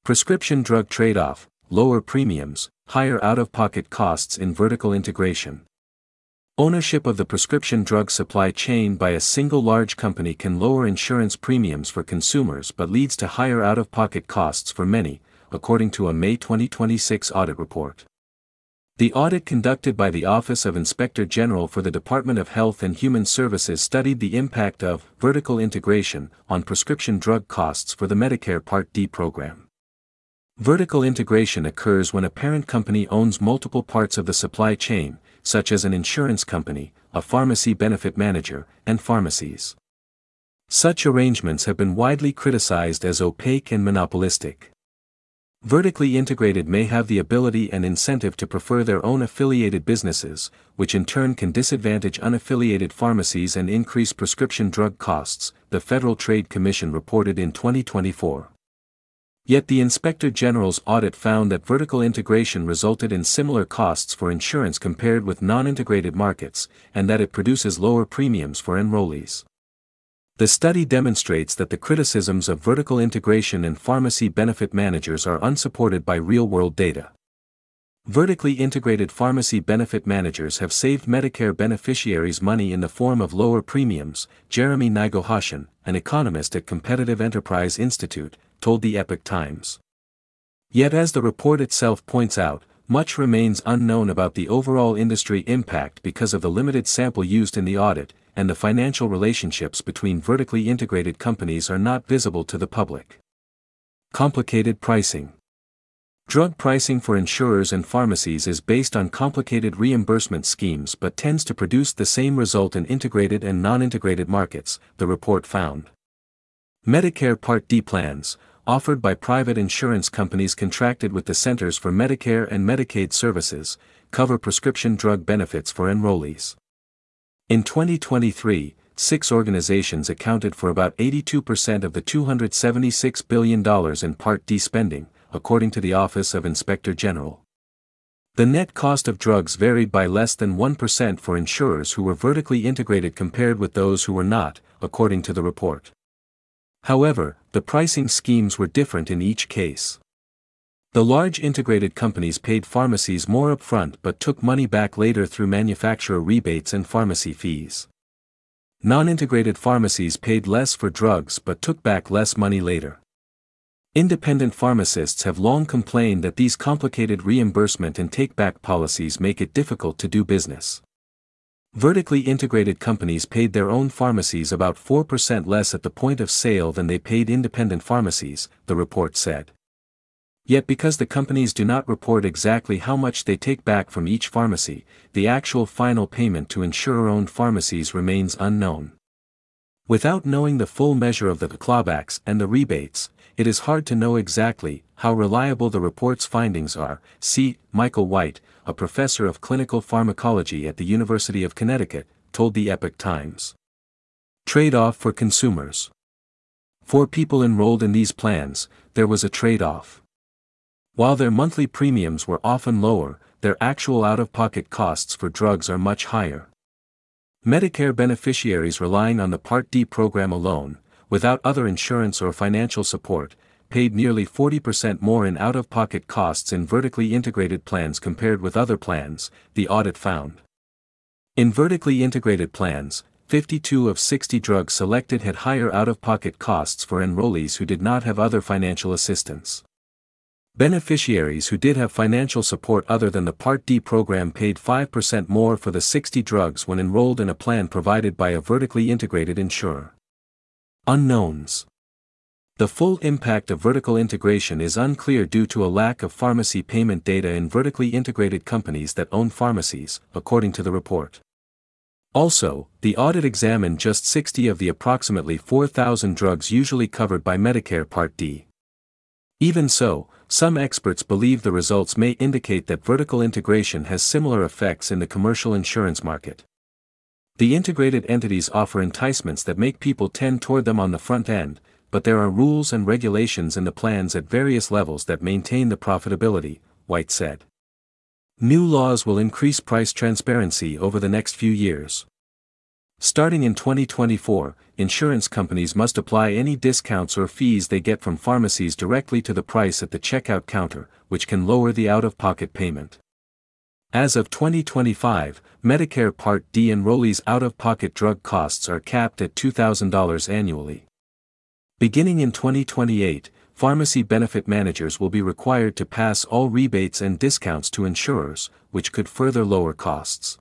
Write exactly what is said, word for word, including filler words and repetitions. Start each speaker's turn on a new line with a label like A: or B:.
A: Prescription drug trade-off, lower premiums, higher out-of-pocket costs in vertical integration. Ownership of the prescription drug supply chain by a single large company can lower insurance premiums for consumers but leads to higher out-of-pocket costs for many, according to a May twenty twenty-six audit report. The audit conducted by the Office of Inspector General for the Department of Health and Human Services studied the impact of vertical integration on prescription drug costs for the Medicare Part D program. Vertical integration occurs when a parent company owns multiple parts of the supply chain, such as an insurance company, a pharmacy benefit manager, and pharmacies. Such arrangements have been widely criticized as opaque and monopolistic. Vertically integrated may have the ability and incentive to prefer their own affiliated businesses, which in turn can disadvantage unaffiliated pharmacies and increase prescription drug costs, the Federal Trade Commission reported in twenty twenty-four. Yet the Inspector General's audit found that vertical integration resulted in similar costs for insurance compared with non-integrated markets, and that it produces lower premiums for enrollees. The study demonstrates that the criticisms of vertical integration and pharmacy benefit managers are unsupported by real-world data. Vertically integrated pharmacy benefit managers have saved Medicare beneficiaries money in the form of lower premiums, Jeremy Nagohashian, an economist at Competitive Enterprise Institute, told the Epoch Times. Yet as the report itself points out, much remains unknown about the overall industry impact because of the limited sample used in the audit, and the financial relationships between vertically integrated companies are not visible to the public. Complicated pricing. Drug pricing for insurers and pharmacies is based on complicated reimbursement schemes but tends to produce the same result in integrated and non-integrated markets, the report found. Medicare Part D plans, offered by private insurance companies contracted with the Centers for Medicare and Medicaid Services, cover prescription drug benefits for enrollees. In twenty twenty-three, six organizations accounted for about eighty-two percent of the two hundred seventy-six billion dollars in Part D spending, according to the Office of Inspector General. The net cost of drugs varied by less than one percent for insurers who were vertically integrated compared with those who were not, according to the report. However, the pricing schemes were different in each case. The large integrated companies paid pharmacies more upfront but took money back later through manufacturer rebates and pharmacy fees. Non-integrated pharmacies paid less for drugs but took back less money later. Independent pharmacists have long complained that these complicated reimbursement and take-back policies make it difficult to do business. Vertically integrated companies paid their own pharmacies about four percent less at the point of sale than they paid independent pharmacies, the report said. Yet because the companies do not report exactly how much they take back from each pharmacy, the actual final payment to insurer-owned pharmacies remains unknown. Without knowing the full measure of the clawbacks and the rebates, it is hard to know exactly how reliable the report's findings are, see Michael White, a professor of clinical pharmacology at the University of Connecticut, told the Epoch Times. Trade-off for consumers. For people enrolled in these plans, there was a trade-off. While their monthly premiums were often lower, their actual out-of-pocket costs for drugs are much higher. Medicare beneficiaries relying on the Part D program alone, without other insurance or financial support, paid nearly forty percent more in out-of-pocket costs in vertically integrated plans compared with other plans, the audit found. In vertically integrated plans, fifty-two of sixty drugs selected had higher out-of-pocket costs for enrollees who did not have other financial assistance. Beneficiaries who did have financial support other than the Part D program paid five percent more for the sixty drugs when enrolled in a plan provided by a vertically integrated insurer. Unknowns. The full impact of vertical integration is unclear due to a lack of pharmacy payment data in vertically integrated companies that own pharmacies, according to the report. Also, the audit examined just sixty of the approximately four thousand drugs usually covered by Medicare Part D. Even so, some experts believe the results may indicate that vertical integration has similar effects in the commercial insurance market. The integrated entities offer enticements that make people tend toward them on the front end, but there are rules and regulations in the plans at various levels that maintain the profitability, White said. New laws will increase price transparency over the next few years. Starting in twenty twenty-four, insurance companies must apply any discounts or fees they get from pharmacies directly to the price at the checkout counter, which can lower the out-of-pocket payment. As of twenty twenty-five, Medicare Part D enrollees' out-of-pocket drug costs are capped at two thousand dollars annually. Beginning in twenty twenty-eight, pharmacy benefit managers will be required to pass all rebates and discounts to insurers, which could further lower costs.